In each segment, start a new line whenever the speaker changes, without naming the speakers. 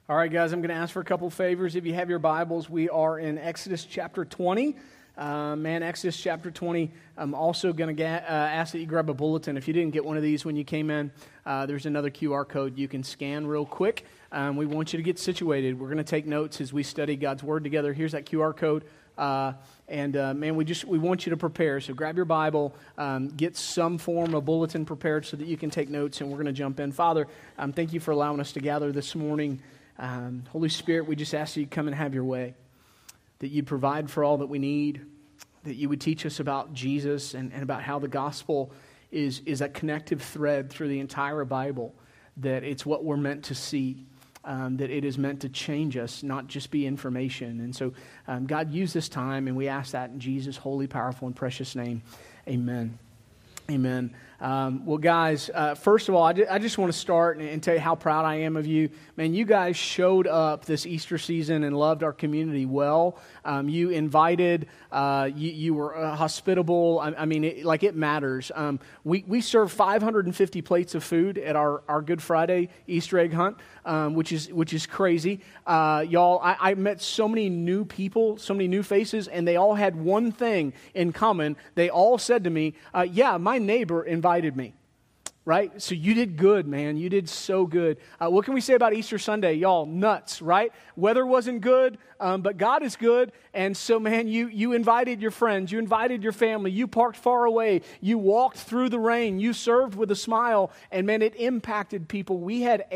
All right, guys, I'm going to ask for a couple favors. If you have your Bibles, we are in Exodus chapter 20. Exodus chapter 20. I'm also going to ask that you grab a bulletin. If you didn't get one of these when you came in, there's another QR code you can scan real quick. We want you to get situated. We're going to take notes as we study God's Word together. Here's that QR code. We want you to prepare. So grab your Bible, get some form of bulletin prepared so that you can take notes, and we're going to jump in. Father, thank you for allowing us to gather this morning. Holy Spirit, we just ask that you come and have your way, that you provide for all that we need, that you would teach us about Jesus and about how the gospel is a connective thread through the entire Bible, that it's what we're meant to see, that it is meant to change us, not just be information. And so, God, use this time, and we ask that in Jesus' holy, powerful, and precious name. Amen. Amen. Well, guys, first of all, I just want to start and tell you how proud I am of you. Man, you guys showed up this Easter season and loved our community well. You invited, you were hospitable. It matters. We served 550 plates of food at our Good Friday Easter egg hunt, which is crazy. Y'all, I met so many new people, so many new faces, and they all had one thing in common. They all said to me, my neighbor invited me, right? So you did good, man. You did so good. What can we say about Easter Sunday? Y'all, nuts, right? Weather wasn't good, but God is good. And so, man, you invited your friends. You invited your family. You parked far away. You walked through the rain. You served with a smile. And, man, it impacted people. We had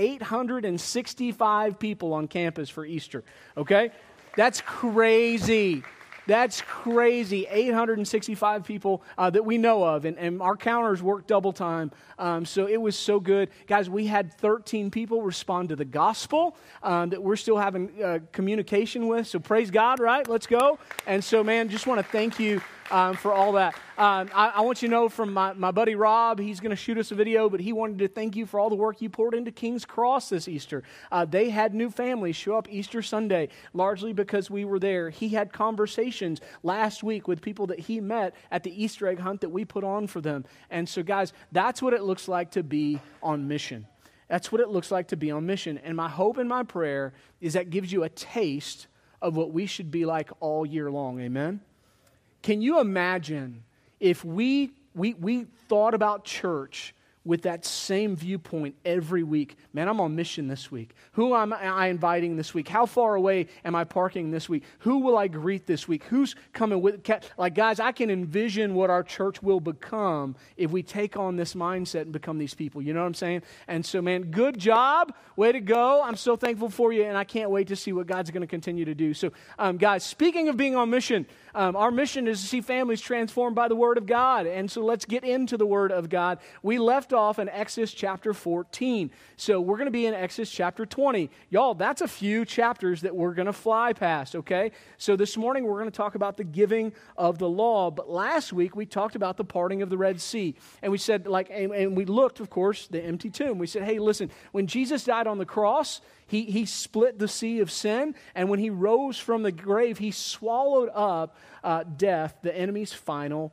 865 people on campus for Easter, okay? That's crazy. That's crazy. 865 people that we know of, and our counters worked double time. So it was so good. Guys, we had 13 people respond to the gospel that we're still having communication with. So praise God, right? Let's go. And so, man, just want to thank you for all that. I want you to know from my buddy Rob, he's going to shoot us a video, but he wanted to thank you for all the work you poured into King's Cross this Easter. They had new families show up Easter Sunday, largely because we were there. He had conversations last week with people that he met at the Easter egg hunt that we put on for them. And so, guys, that's what it looks like to be on mission. That's what it looks like to be on mission. And my hope and my prayer is that gives you a taste of what we should be like all year long. Amen? Can you imagine if we thought about church with that same viewpoint every week? Man, I'm on mission this week. Who am I inviting this week? How far away am I parking this week? Who will I greet this week? Who's coming with? Like, guys, I can envision what our church will become if we take on this mindset and become these people. You know what I'm saying? And so, man, good job. Way to go. I'm so thankful for you, and I can't wait to see what God's going to continue to do. So, guys, speaking of being on mission, our mission is to see families transformed by the Word of God. And so let's get into the Word of God. We left off in Exodus chapter 14. So we're going to be in Exodus chapter 20. Y'all, that's a few chapters that we're going to fly past, okay? So this morning we're going to talk about the giving of the law. But last week we talked about the parting of the Red Sea. And we said, and we looked, of course, the empty tomb. We said, hey, listen, when Jesus died on the cross, He split the sea of sin, and when he rose from the grave, he swallowed up death, the enemy's final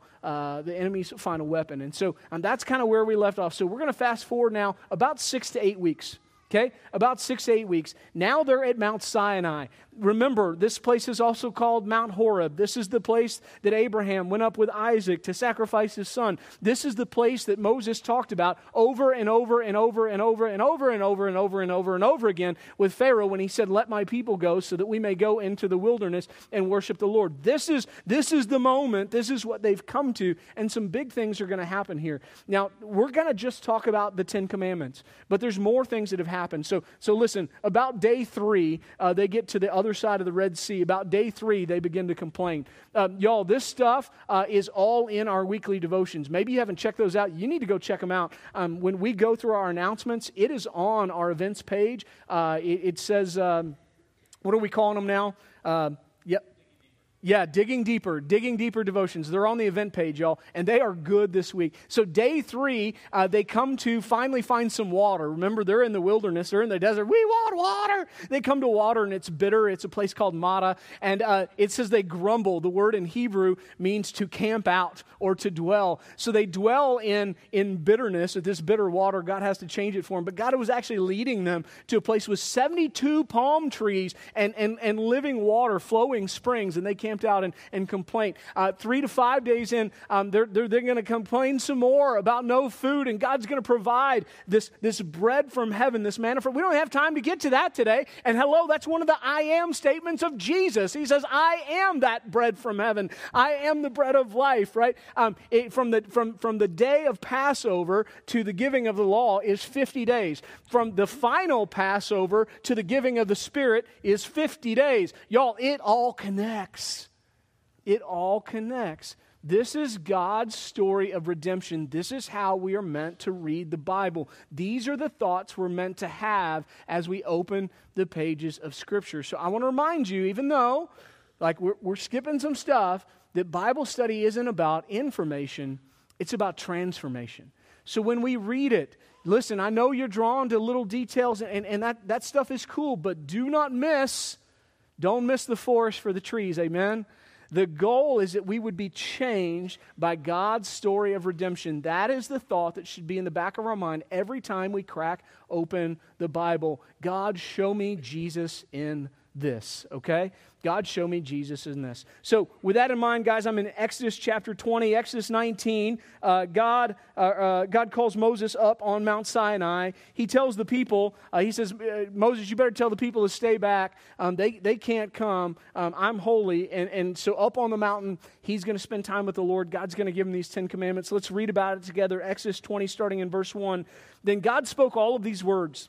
weapon. And so that's kind of where we left off. So we're going to fast forward now about 6 to 8 weeks. Okay, about 6 to 8 weeks. Now they're at Mount Sinai. Remember, this place is also called Mount Horeb. This is the place that Abraham went up with Isaac to sacrifice his son. This is the place that Moses talked about over and over and over and over and over and over and over and over and over again with Pharaoh when he said, let my people go so that we may go into the wilderness and worship the Lord. This is the moment. This is what they've come to, and some big things are going to happen here. Now, we're going to just talk about the Ten Commandments, but there's more things that have happened. So listen, about day 3, they get to the other side of the Red Sea. About day 3, they begin to complain. Y'all, this stuff is all in our weekly devotions. Maybe you haven't checked those out. You need to go check them out. When we go through our announcements, it is on our events page. It says, what are we calling them now? Yeah, Digging Deeper devotions. They're on the event page, y'all, and they are good this week. So day 3, they come to finally find some water. Remember, they're in the wilderness, they're in the desert. We want water. They come to water, and it's bitter. It's a place called Mada, and it says they grumble. The word in Hebrew means to camp out or to dwell. So they dwell in bitterness, at this bitter water. God has to change it for them, but God was actually leading them to a place with 72 palm trees and living water, flowing springs, and they camped out and complained. 3 to 5 days in, they're going to complain some more about no food, and God's going to provide this bread from heaven, this manna from. We don't have time to get to that today. And hello, that's one of the I am statements of Jesus. He says, I am that bread from heaven. I am the bread of life, right? From the day of Passover to the giving of the law is 50 days. From the final Passover to the giving of the Spirit is 50 days. Y'all, it all connects. It all connects. This is God's story of redemption. This is how we are meant to read the Bible. These are the thoughts we're meant to have as we open the pages of Scripture. So I want to remind you, even though like we're skipping some stuff, that Bible study isn't about information, it's about transformation. So when we read it, listen, I know you're drawn to little details, and that stuff is cool, but don't miss the forest for the trees, amen? The goal is that we would be changed by God's story of redemption. That is the thought that should be in the back of our mind every time we crack open the Bible. God, show me Jesus in this, okay? God, show me Jesus in this. So with that in mind, guys, I'm in Exodus chapter 20, Exodus 19. God calls Moses up on Mount Sinai. He tells the people, he says, Moses, you better tell the people to stay back. They can't come. I'm holy. And so up on the mountain, he's going to spend time with the Lord. God's going to give him these 10 commandments. Let's read about it together. Exodus 20, starting in verse 1. Then God spoke all of these words.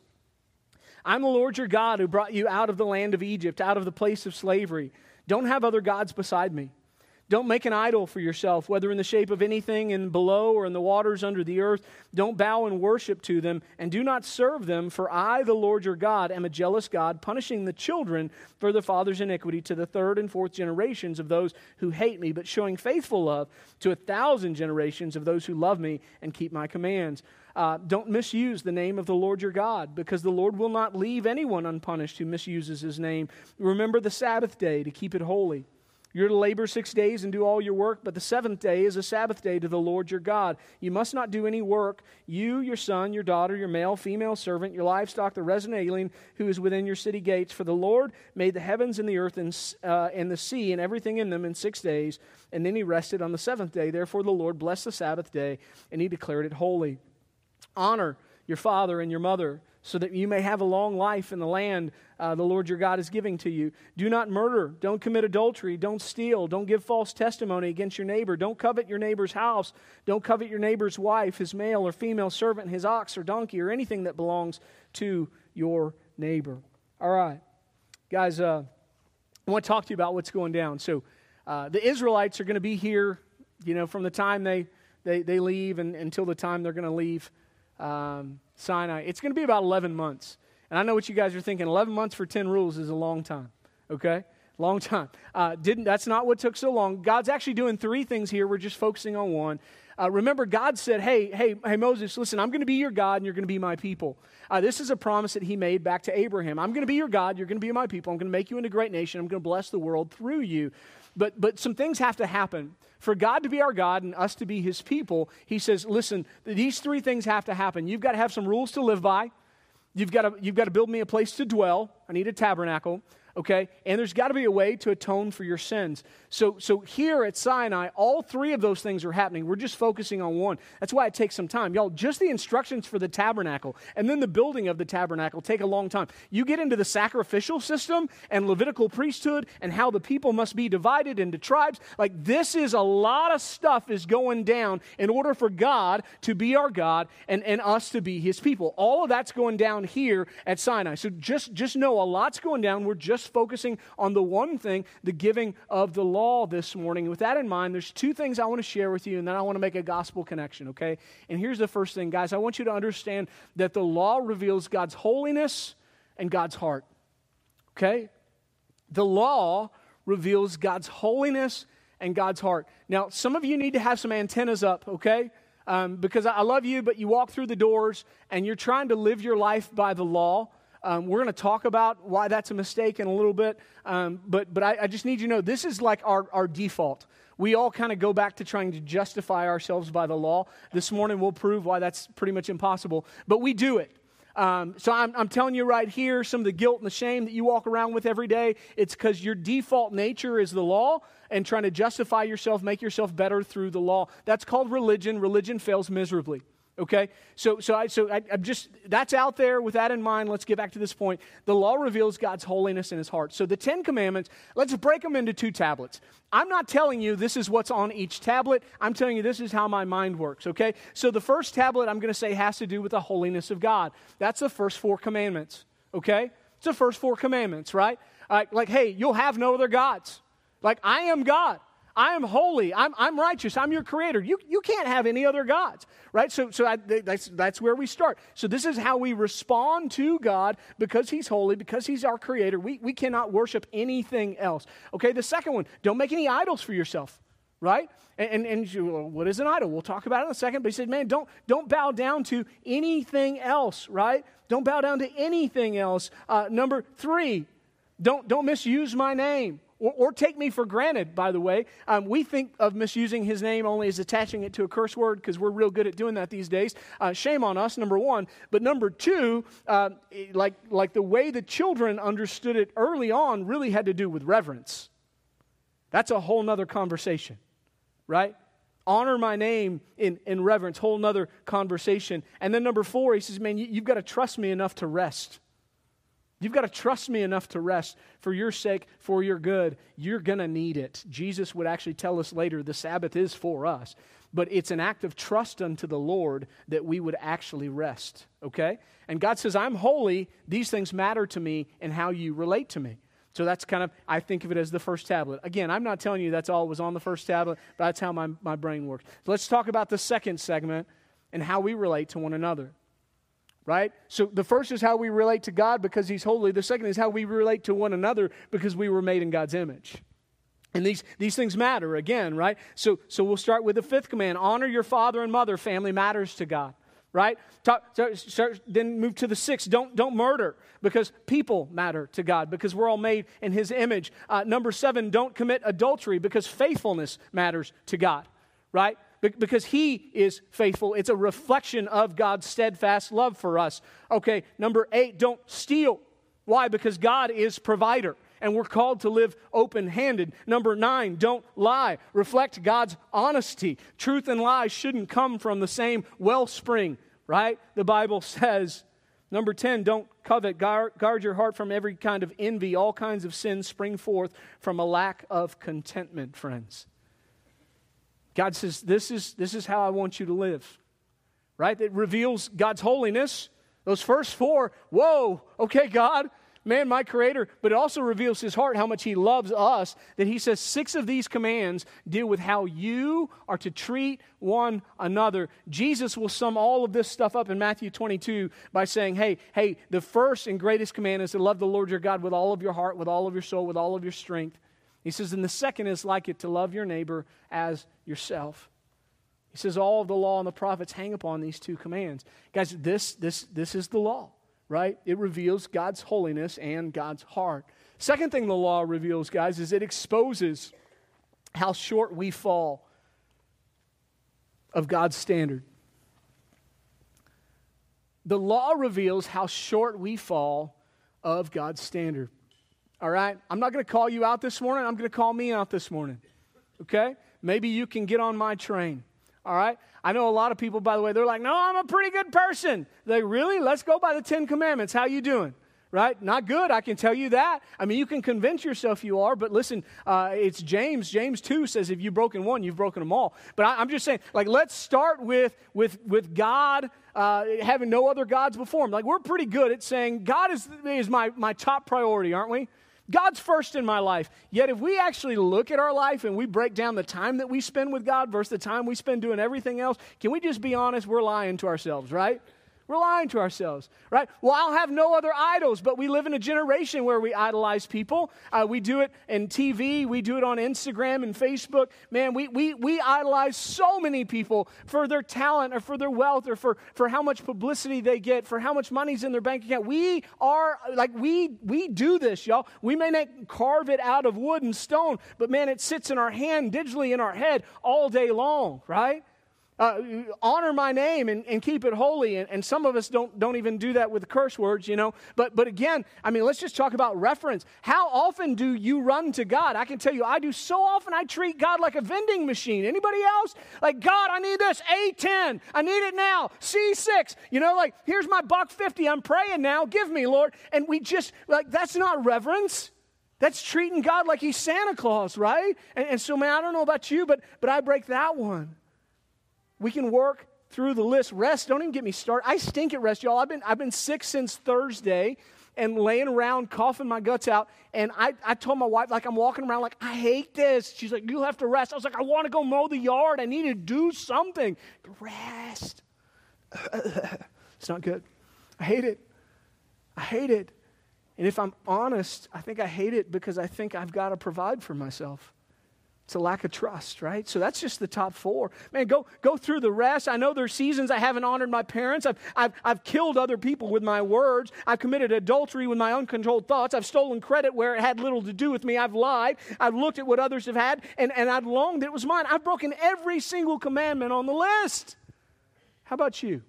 I'm the Lord your God who brought you out of the land of Egypt, out of the place of slavery. Don't have other gods beside me. Don't make an idol for yourself, whether in the shape of anything in below or in the waters under the earth. Don't bow and worship to them, and do not serve them, for I, the Lord your God, am a jealous God, punishing the children for their father's iniquity to the 3rd and 4th generations of those who hate me, but showing faithful love to 1,000 generations of those who love me and keep my commands. Don't misuse the name of the Lord your God, because the Lord will not leave anyone unpunished who misuses his name. Remember the Sabbath day to keep it holy. You're to labor 6 days and do all your work, but the 7th day is a Sabbath day to the Lord your God. You must not do any work. You, your son, your daughter, your male, female servant, your livestock, the resident alien who is within your city gates. For the Lord made the heavens and the earth and the sea and everything in them in 6 days, and then he rested on the 7th day. Therefore the Lord blessed the Sabbath day, and he declared it holy. Honor your father and your mother, so that you may have a long life in the land the Lord your God is giving to you. Do not murder. Don't commit adultery. Don't steal. Don't give false testimony against your neighbor. Don't covet your neighbor's house. Don't covet your neighbor's wife, his male or female servant, his ox or donkey, or anything that belongs to your neighbor. All right. Guys, I want to talk to you about what's going down. So the Israelites are going to be here, from the time they leave and until the time they're going to leave Sinai. It's going to be about 11 months. And I know what you guys are thinking. 11 months for 10 rules is a long time. Okay? Long time. That's not what took so long. God's actually doing 3 things here. We're just focusing on one. Remember, God said, hey, Moses, listen, I'm going to be your God and you're going to be my people. This is a promise that he made back to Abraham. I'm going to be your God. You're going to be my people. I'm going to make you into a great nation. I'm going to bless the world through you. But some things have to happen. For God to be our God and us to be his people, he says, listen, these 3 things have to happen. You've got to have some rules to live by. You've got to build me a place to dwell. I need a tabernacle. Okay? And there's got to be a way to atone for your sins. So here at Sinai, all 3 of those things are happening. We're just focusing on one. That's why it takes some time. Y'all, just the instructions for the tabernacle and then the building of the tabernacle take a long time. You get into the sacrificial system and Levitical priesthood and how the people must be divided into tribes. Like, this is a lot of stuff is going down in order for God to be our God and us to be his people. All of that's going down here at Sinai. So just know a lot's going down. We're just focusing on the one thing, the giving of the law this morning. With that in mind, there's 2 things I want to share with you, and then I want to make a gospel connection, okay? And here's the first thing, guys. I want you to understand that the law reveals God's holiness and God's heart, okay? The law reveals God's holiness and God's heart. Now, some of you need to have some antennas up, okay? Because I love you, but you walk through the doors and you're trying to live your life by the law. We're going to talk about why that's a mistake in a little bit. But I just need you to know this is like our default. We all kind of go back to trying to justify ourselves by the law. This morning we'll prove why that's pretty much impossible. But we do it. So I'm telling you right here, some of the guilt and the shame that you walk around with every day, it's because your default nature is the law and trying to justify yourself, make yourself better through the law. That's called religion. Religion fails miserably. Okay, so I'm just, that's out there. With that in mind, let's get back to this point. The law reveals God's holiness in his heart. So the 10 Commandments, let's break them into 2 tablets. I'm not telling you this is what's on each tablet. I'm telling you this is how my mind works, okay? So the first tablet I'm going to say has to do with the holiness of God. That's the first 4 commandments, okay? It's the first 4 commandments, right? Like, hey, you'll have no other gods. Like, I am God. I am holy. I'm righteous. I'm your creator. You can't have any other gods, right? So that's where we start. So this is how we respond to God because he's holy, because he's our creator. We cannot worship anything else. Okay, the second one, don't make any idols for yourself, right? And what is an idol? We'll talk about it in a second. But he said, man, don't bow down to anything else, right? Don't bow down to anything else. Number 3, don't misuse my name. Or take me for granted, by the way. We think of misusing his name only as attaching it to a curse word because we're real good at doing that these days. Shame on us, number 1. But number 2, like the way the children understood it early on really had to do with reverence. That's a whole nother conversation, right? Honor my name in reverence, whole nother conversation. And then number 4, he says, man, you've got to trust me enough to rest. You've got to trust me enough to rest for your sake, for your good. You're going to need it. Jesus would actually tell us later the Sabbath is for us. But it's an act of trust unto the Lord that we would actually rest, okay? And God says, I'm holy. These things matter to me and how you relate to me. So that's kind of, I think of it as the first tablet. Again, I'm not telling you that's all was on the first tablet, but that's how my brain works. So let's talk about the second segment and how we relate to one another. Right? So the first is how we relate to God because he's holy. The second is how we relate to one another because we were made in God's image. And these things matter again, right? So we'll start with the 5th command. Honor your father and mother. Family matters to God, right? Then move to the 6th. Don't murder because people matter to God because we're all made in his image. Number 7, don't commit adultery because faithfulness matters to God, right? Because he is faithful. It's a reflection of God's steadfast love for us. Okay, number 8, don't steal. Why? Because God is provider, and we're called to live open-handed. Number 9, don't lie. Reflect God's honesty. Truth and lies shouldn't come from the same wellspring, right? The Bible says. Number 10, don't covet. Guard your heart from every kind of envy. All kinds of sins spring forth from a lack of contentment, friends. God says, this is how I want you to live, right? It reveals God's holiness. Those first 4, whoa, okay, God, man, my creator. But it also reveals his heart, how much he loves us, that he says 6 of these commands deal with how you are to treat one another. Jesus will sum all of this stuff up in Matthew 22 by saying, hey, the first and greatest command is to love the Lord your God with all of your heart, with all of your soul, with all of your strength. He says, and the second is like it, to love your neighbor as yourself. He says, all of the law and the prophets hang upon these 2 commands. Guys, this is the law, right? It reveals God's holiness and God's heart. Second thing the law reveals, guys, is it exposes how short we fall of God's standard. The law reveals how short we fall of God's standard. All right? I'm not going to call you out this morning. I'm going to call me out this morning. Okay? Maybe you can get on my train. All right? I know a lot of people, by the way, they're like, no, I'm a pretty good person. They're like, really? Let's go by the 10 Commandments. How you doing? Right? Not good, I can tell you that. I mean, you can convince yourself you are, but listen, it's James. James 2 says if you've broken one, you've broken them all. But I'm just saying, like, let's start with God having no other gods before him. Like, we're pretty good at saying God is my top priority, aren't we? God's first in my life. Yet if we actually look at our life and we break down the time that we spend with God versus the time we spend doing everything else, can we just be honest? We're lying to ourselves, right? We're lying to ourselves, right? Well, I'll have no other idols, but we live in a generation where we idolize people. We do it in TV. We do it on Instagram and Facebook. Man, we idolize so many people for their talent or for their wealth or for how much publicity they get, for how much money's in their bank account. We do this, y'all. We may not carve it out of wood and stone, but man, it sits in our hand, digitally in our head all day long, right? Honor my name and keep it holy. And some of us don't even do that with curse words, But again, I mean, let's just talk about reference. How often do you run to God? I can tell you, I do so often. I treat God like a vending machine. Anybody else? Like, God, I need this A10. I need it now. C6. Here's my $1.50. I'm praying now. Give me, Lord. And we just, that's not reverence. That's treating God like he's Santa Claus, right? And so, man, I don't know about you, but I break that one. We can work through the list. Rest, don't even get me started. I stink at rest, y'all. I've been sick since Thursday and laying around coughing my guts out. And I told my wife, I'm walking around I hate this. She's like, you'll have to rest. I was like, I want to go mow the yard. I need to do something. Rest. It's not good. I hate it. And if I'm honest, I think I hate it because I think I've got to provide for myself. It's a lack of trust, right? So that's just the top 4. Man, go through the rest. I know there's seasons I haven't honored my parents. I've killed other people with my words. I've committed adultery with my uncontrolled thoughts. I've stolen credit where it had little to do with me. I've lied. I've looked at what others have had, and I've longed it was mine. I've broken every single commandment on the list. How about you?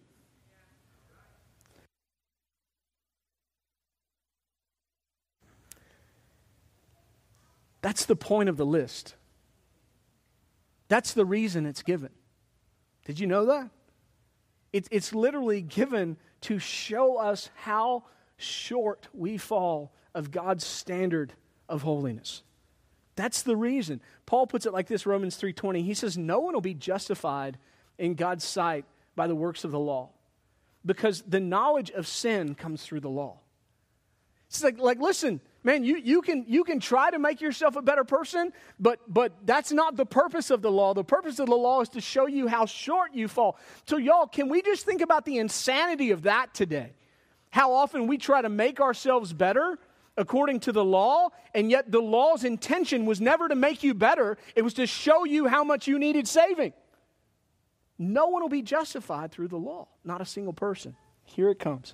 That's the point of the list. That's the reason it's given. Did you know that? It's literally given to show us how short we fall of God's standard of holiness. That's the reason. Paul puts it like this, Romans 3:20. He says, no one will be justified in God's sight by the works of the law, because the knowledge of sin comes through the law. It's like listen, man, you can try to make yourself a better person, but that's not the purpose of the law. The purpose of the law is to show you how short you fall. So y'all, can we just think about the insanity of that today? How often we try to make ourselves better according to the law, and yet the law's intention was never to make you better. It was to show you how much you needed saving. No one will be justified through the law. Not a single person. Here it comes.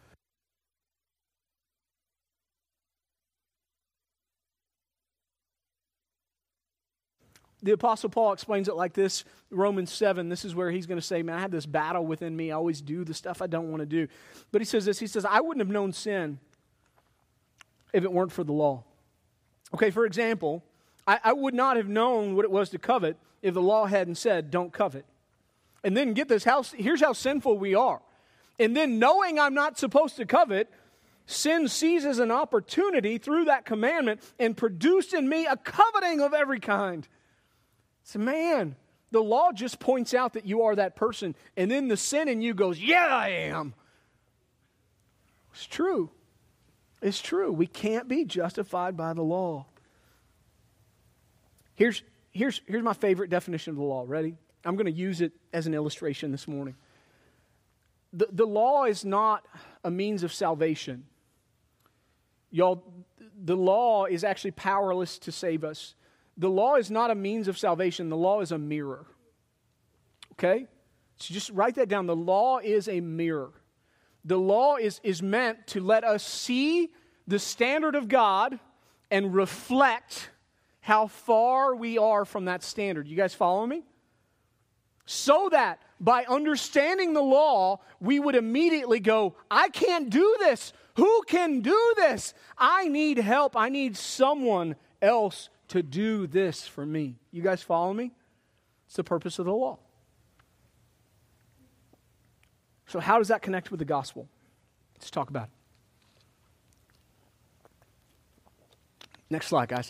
The Apostle Paul explains it like this, Romans 7. This is where he's going to say, man, I have this battle within me. I always do the stuff I don't want to do. But he says this, he says, I wouldn't have known sin if it weren't for the law. Okay, for example, I would not have known what it was to covet if the law hadn't said, don't covet. And then get this, here's how sinful we are. And then knowing I'm not supposed to covet, sin seizes an opportunity through that commandment and produced in me a coveting of every kind. So man, the law just points out that you are that person, and then the sin in you goes, yeah, I am. It's true. It's true. We can't be justified by the law. Here's my favorite definition of the law. Ready? I'm going to use it as an illustration this morning. The law is not a means of salvation. Y'all, the law is actually powerless to save us. The law is not a means of salvation. The law is a mirror. Okay? So just write that down. The law is a mirror. The law is meant to let us see the standard of God and reflect how far we are from that standard. You guys follow me? So that by understanding the law, we would immediately go, I can't do this. Who can do this? I need help. I need someone else to do this for me. You guys follow me? It's the purpose of the law. So how does that connect with the gospel? Let's talk about it. Next slide, guys.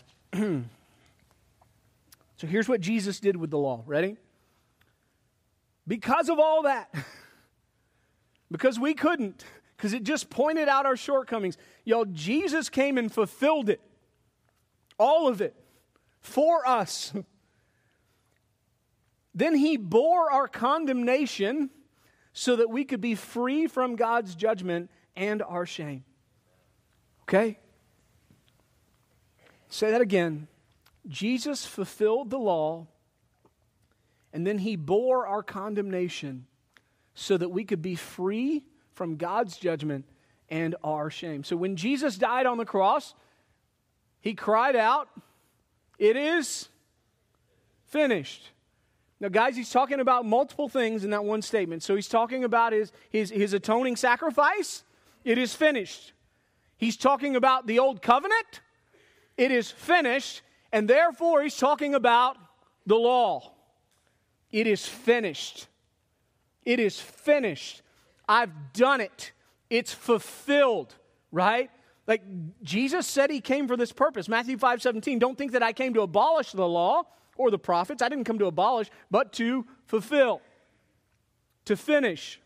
So here's what Jesus did with the law. Ready? Because of all that, because we couldn't, because it just pointed out our shortcomings, y'all, Jesus came and fulfilled it. All of it. For us. Then he bore our condemnation so that we could be free from God's judgment and our shame. Okay? Say that again. Jesus fulfilled the law, and then he bore our condemnation so that we could be free from God's judgment and our shame. So when Jesus died on the cross, he cried out, "It is finished." Now, guys, he's talking about multiple things in that one statement. So he's talking about his atoning sacrifice. It is finished. He's talking about the old covenant. It is finished. And therefore, he's talking about the law. It is finished. It is finished. I've done it. It's fulfilled, right? Like Jesus said he came for this purpose. Matthew 5:17, don't think that I came to abolish the law or the prophets. I didn't come to abolish, but to fulfill, to finish.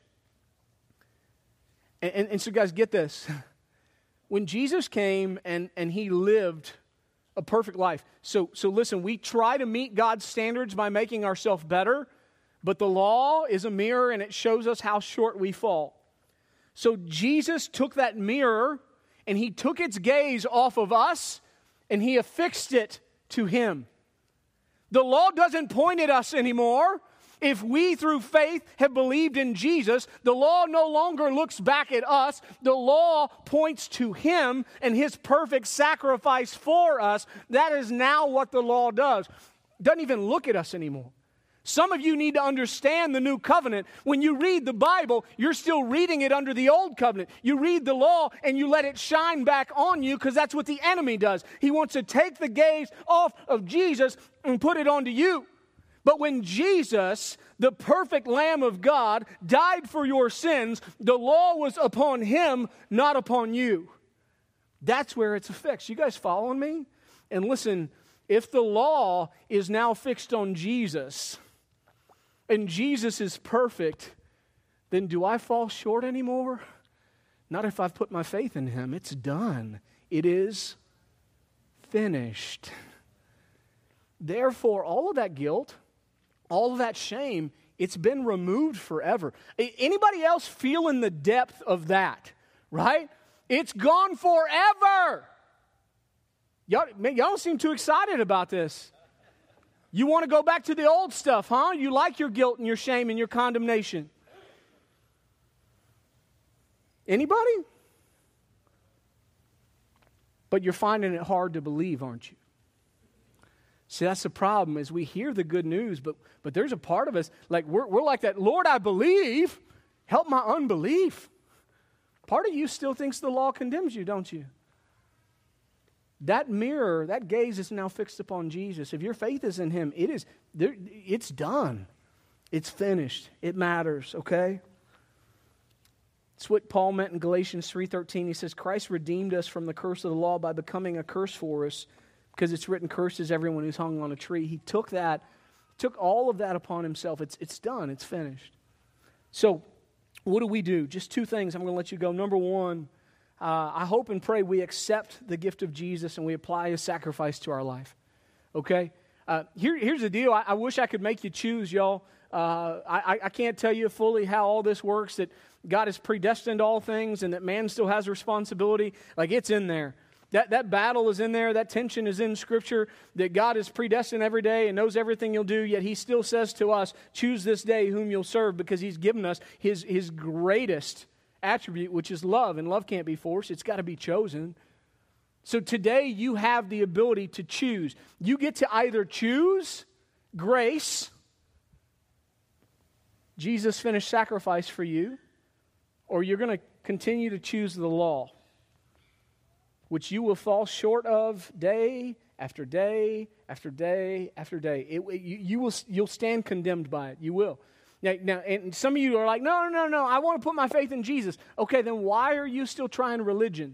And so guys, get this. When Jesus came and he lived a perfect life. So listen, we try to meet God's standards by making ourselves better, but the law is a mirror and it shows us how short we fall. So Jesus took that mirror and he took its gaze off of us and he affixed it to him. The law doesn't point at us anymore. If we, through faith, have believed in Jesus, the law no longer looks back at us. The law points to him and his perfect sacrifice for us. That is now what the law does. It doesn't even look at us anymore. Some of you need to understand the new covenant. When you read the Bible, you're still reading it under the old covenant. You read the law and you let it shine back on you because that's what the enemy does. He wants to take the gaze off of Jesus and put it onto you. But when Jesus, the perfect Lamb of God, died for your sins, the law was upon him, not upon you. That's where it's affixed. You guys following me? And listen, if the law is now fixed on Jesus, and Jesus is perfect, then do I fall short anymore? Not if I've put my faith in him. It's done. It is finished. Therefore, all of that guilt, all of that shame, it's been removed forever. Anybody else feeling the depth of that, right? It's gone forever. Y'all don't seem too excited about this. You want to go back to the old stuff, huh? You like your guilt and your shame and your condemnation. Anybody? But you're finding it hard to believe, aren't you? See, that's the problem is we hear the good news, but there's a part of us, like we're like that, Lord, I believe, help my unbelief. Part of you still thinks the law condemns you, don't you? That mirror, that gaze is now fixed upon Jesus. If your faith is in him, it's done. It's finished. It matters, okay? It's what Paul meant in Galatians 3:13. He says, Christ redeemed us from the curse of the law by becoming a curse for us, because it's written, cursed is everyone who's hung on a tree. He took all of that upon himself. It's done. It's finished. So what do? Just two things. I'm going to let you go. Number one, I hope and pray we accept the gift of Jesus and we apply his sacrifice to our life. Okay? Here's the deal. I wish I could make you choose, y'all. I can't tell you fully how all this works, that God has predestined all things and that man still has responsibility. Like, it's in there. That battle is in there. That tension is in Scripture, that God is predestined every day and knows everything you'll do, yet he still says to us, choose this day whom you'll serve, because he's given us his greatest attribute, which is love, and love can't be forced. It's got to be chosen. So today you have the ability to choose. You get to either choose grace, Jesus' finished sacrifice for you, or you're going to continue to choose the law, which you will fall short of day after day after day after day. You'll stand condemned by it. You will. Now, and some of you are like, no, I want to put my faith in Jesus. Okay, then why are you still trying religion?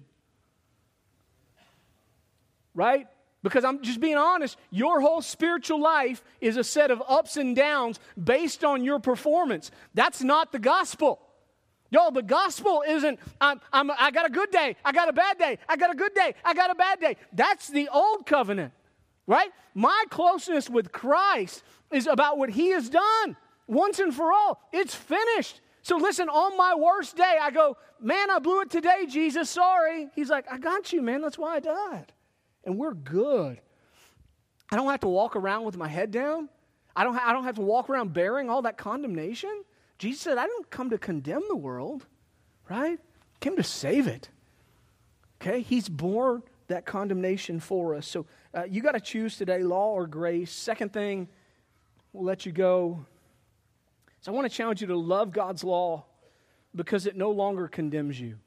Right? Because I'm just being honest, your whole spiritual life is a set of ups and downs based on your performance. That's not the gospel. Y'all, the gospel isn't, I got a good day, I got a bad day, I got a good day, I got a bad day. That's the old covenant, right? My closeness with Christ is about what he has done once and for all. It's finished. So listen, on my worst day, I go, man, I blew it today, Jesus, sorry. He's like, I got you, man. That's why I died. And we're good. I don't have to walk around with my head down. I don't have to walk around bearing all that condemnation. Jesus said, I didn't come to condemn the world, right? I came to save it. Okay? He's bore that condemnation for us. So you got to choose today, law or grace. Second thing, we'll let you go. So I want to challenge you to love God's law because it no longer condemns you.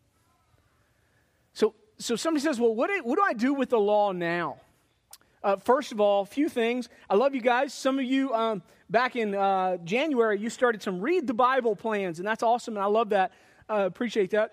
So somebody says, well, what do I do with the law now? First of all, a few things. I love you guys. Some of you, back in January, you started some Read the Bible plans, and that's awesome, and I love that. Appreciate that.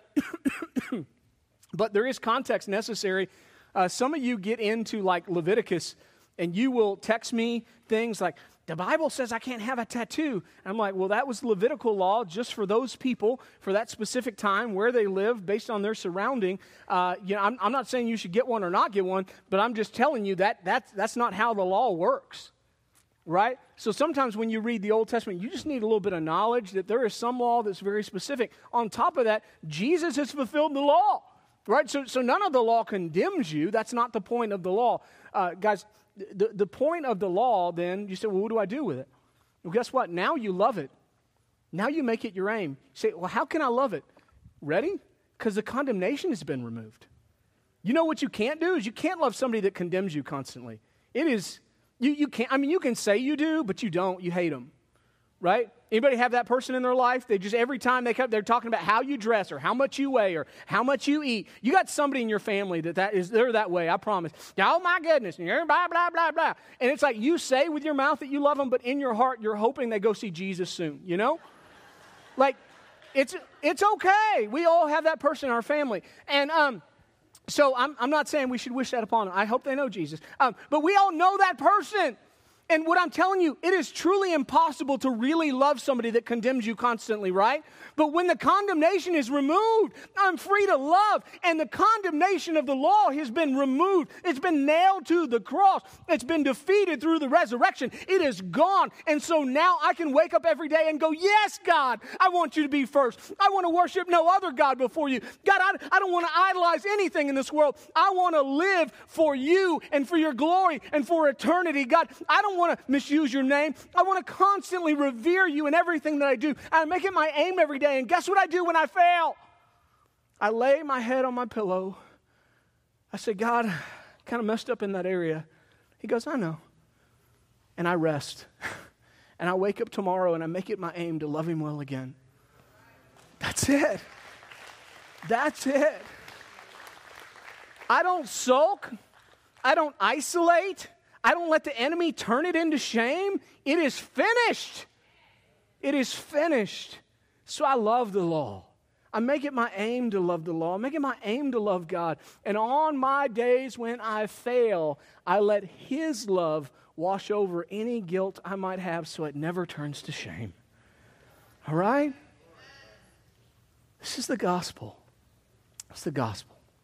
But there is context necessary. Some of you get into like Leviticus, and you will text me things like, the Bible says I can't have a tattoo. And I'm like, well, that was Levitical law just for those people, for that specific time, where they live, based on their surrounding. I'm not saying you should get one or not get one, but I'm just telling you that's not how the law works, right? So sometimes when you read the Old Testament, you just need a little bit of knowledge that there is some law that's very specific. On top of that, Jesus has fulfilled the law, right? So none of the law condemns you. That's not the point of the law. Guys, the point of the law, then, you say, well, what do I do with it? Well, guess what? Now you love it. Now you make it your aim. You say, well, how can I love it? Ready? Because the condemnation has been removed. You know what you can't do is you can't love somebody that condemns you constantly. It is, you can't, I mean, you can say you do, but you don't. You hate them, right? Anybody have that person in their life? They just, every time they come, they're talking about how you dress or how much you weigh or how much you eat. You got somebody in your family they're that way, I promise. Oh my goodness, and you're blah, blah, blah, blah. And it's like you say with your mouth that you love them, but in your heart, you're hoping they go see Jesus soon, you know? Like, it's okay. We all have that person in our family. And so I'm not saying we should wish that upon them. I hope they know Jesus. But we all know that person. And what I'm telling you, it is truly impossible to really love somebody that condemns you constantly, right? But when the condemnation is removed, I'm free to love. And the condemnation of the law has been removed. It's been nailed to the cross. It's been defeated through the resurrection. It is gone. And so now I can wake up every day and go, yes, God, I want you to be first. I want to worship no other God before you. God, I don't want to idolize anything in this world. I want to live for you and for your glory and for eternity. God, I don't want to misuse your name. I want to constantly revere you in everything that I do. I make it my aim every day. And guess what I do when I fail? I lay my head on my pillow. I say, God, kind of messed up in that area. He goes, I know. And I rest. And I wake up tomorrow and I make it my aim to love him well again. That's it. That's it. I don't sulk. I don't isolate. I don't let the enemy turn it into shame. It is finished. It is finished. So I love the law. I make it my aim to love the law. I make it my aim to love God. And on my days when I fail, I let his love wash over any guilt I might have so it never turns to shame. All right? This is the gospel. It's the gospel.